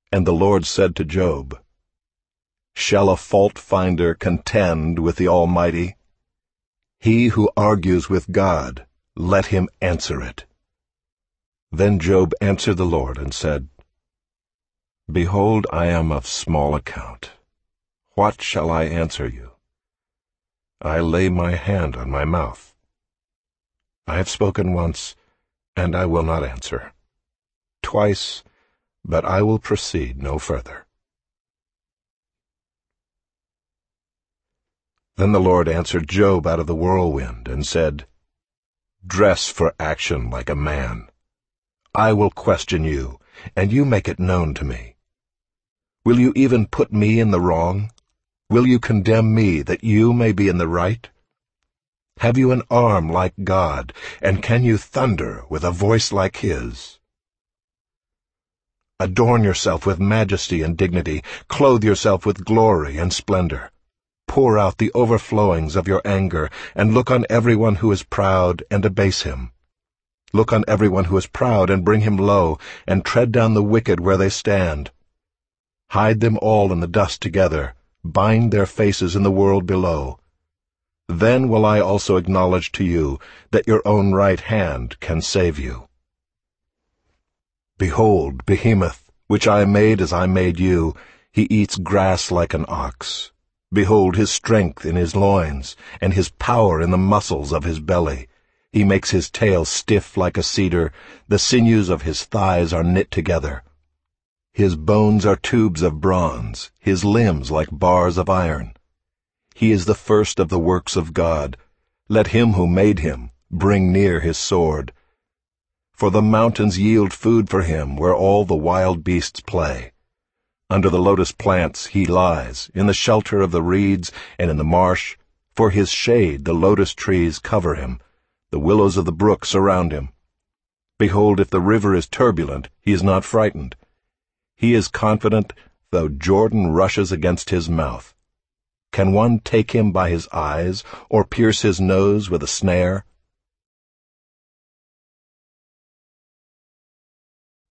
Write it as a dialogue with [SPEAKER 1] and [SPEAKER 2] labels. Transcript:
[SPEAKER 1] And the Lord said to Job, "Shall a fault-finder contend with the Almighty? He who argues with God, let him answer it." Then Job answered the Lord and said, "Behold, I am of small account. What shall I answer you? I lay my hand on my mouth. I have spoken once, and I will not answer. Twice, but I will proceed no further." Then the Lord answered Job out of the whirlwind and said, "Dress for action like a man. I will question you, and you make it known to me. Will you even put me in the wrong? Will you condemn me that you may be in the right? Have you an arm like God, and can you thunder with a voice like His? Adorn yourself with majesty and dignity, clothe yourself with glory and splendor. Pour out the overflowings of your anger, and look on everyone who is proud and abase him. Look on everyone who is proud and bring him low, and tread down the wicked where they stand. Hide them all in the dust together, bind their faces in the world below. Then will I also acknowledge to you that your own right hand can save you. Behold, Behemoth, which I made as I made you, he eats grass like an ox. Behold his strength in his loins, and his power in the muscles of his belly. He makes his tail stiff like a cedar, the sinews of his thighs are knit together. His bones are tubes of bronze, his limbs like bars of iron. He is the first of the works of God. Let him who made him bring near his sword. For the mountains yield food for him where all the wild beasts play. Under the lotus plants he lies, in the shelter of the reeds and in the marsh. For his shade the lotus trees cover him, the willows of the brook surround him. Behold, if the river is turbulent, he is not frightened. He is confident, though Jordan rushes against his mouth. Can one take him by his eyes, or pierce his nose with a snare?